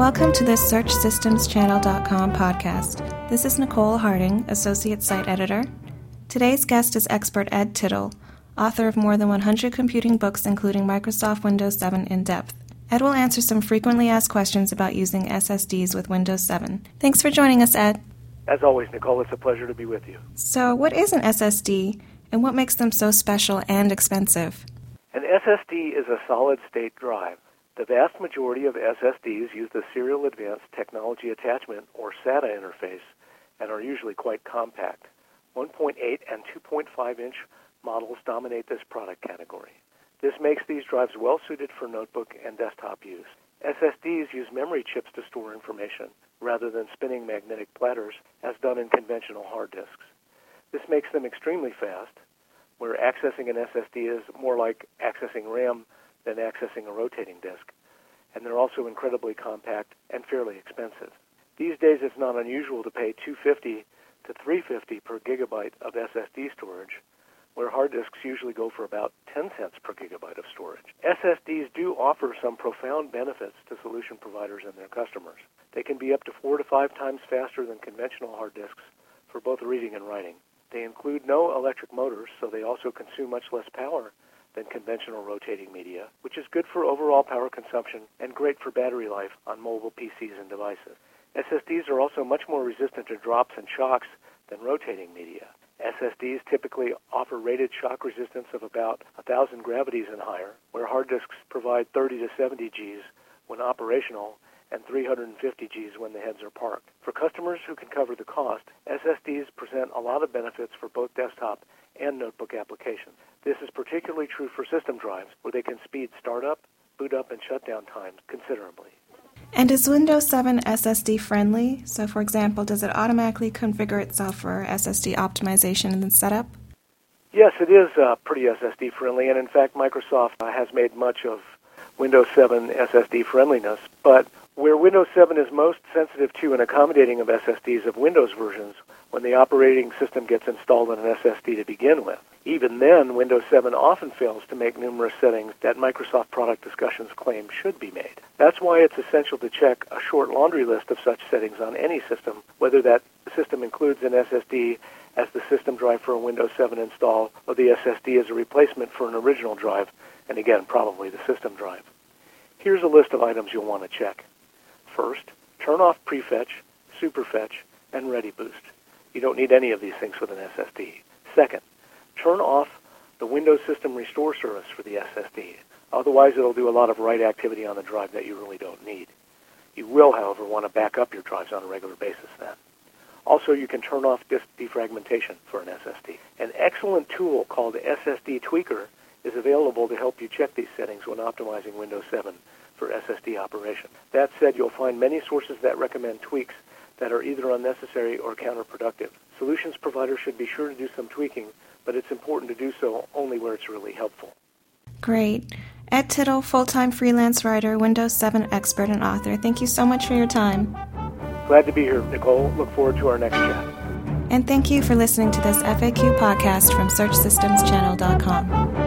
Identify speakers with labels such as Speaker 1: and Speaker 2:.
Speaker 1: Welcome to this SearchSystemsChannel.com podcast. This is Nicole Harding, Associate Site Editor. Today's guest is expert Ed Tittle, author of more than 100 computing books including Microsoft Windows 7 in depth. Ed will answer some frequently asked questions about using SSDs with Windows 7. Thanks for joining us, Ed.
Speaker 2: As always, Nicole, it's a pleasure to be with you.
Speaker 1: So, what is an SSD, and what makes them so special and expensive?
Speaker 2: An SSD is a solid-state drive. The vast majority of SSDs use the Serial Advanced Technology Attachment, or SATA interface, and are usually quite compact. 1.8 and 2.5-inch models dominate this product category. This makes these drives well-suited for notebook and desktop use. SSDs use memory chips to store information rather than spinning magnetic platters, as done in conventional hard disks. This makes them extremely fast, where accessing an SSD is more like accessing RAM than accessing a rotating disk, and they're also incredibly compact and fairly expensive. These days, it's not unusual to pay $250 to $350 per gigabyte of SSD storage, where hard disks usually go for about 10 cents per gigabyte of storage. SSDs do offer some profound benefits to solution providers and their customers. They can be up to 4 to 5 times faster than conventional hard disks for both reading and writing. They include no electric motors, so they also consume much less power than conventional rotating media, which is good for overall power consumption and great for battery life on mobile PCs and devices. SSDs are also much more resistant to drops and shocks than rotating media. SSDs typically offer rated shock resistance of about 1,000 gravities and higher, where hard disks provide 30 to 70 Gs when operational and 350 Gs when the heads are parked. For customers who can cover the cost, SSDs present a lot of benefits for both desktop and notebook applications. This is particularly true for system drives, where they can speed startup, boot up, and shutdown times considerably.
Speaker 1: And is Windows 7 SSD friendly? So, for example, does it automatically configure itself for SSD optimization and setup?
Speaker 2: Yes, it is pretty SSD friendly, and in fact, Microsoft has made much of Windows 7 SSD friendliness, but where Windows 7 is most sensitive to and accommodating of SSDs of Windows versions when the operating system gets installed on an SSD to begin with. Even then, Windows 7 often fails to make numerous settings that Microsoft product discussions claim should be made. That's why it's essential to check a short laundry list of such settings on any system, whether that system includes an SSD as the system drive for a Windows 7 install or the SSD as a replacement for an original drive, and again, probably the system drive. Here's a list of items you'll want to check. First, turn off Prefetch, Superfetch, and Ready Boost. You don't need any of these things with an SSD. Second, turn off the Windows System Restore service for the SSD. Otherwise, it'll do a lot of write activity on the drive that you really don't need. You will, however, want to back up your drives on a regular basis then. Also, you can turn off disk defragmentation for an SSD. An excellent tool called SSD Tweaker is available to help you check these settings when optimizing Windows 7 for SSD operation. That said, you'll find many sources that recommend tweaks that are either unnecessary or counterproductive. Solutions providers should be sure to do some tweaking, but it's important to do so only where it's really helpful.
Speaker 1: Great. Ed Tittle, full-time freelance writer, Windows 7 expert and author. Thank you so much for your time.
Speaker 2: Glad to be here, Nicole. Look forward to our next chat.
Speaker 1: And thank you for listening to this FAQ podcast from SearchSystemsChannel.com.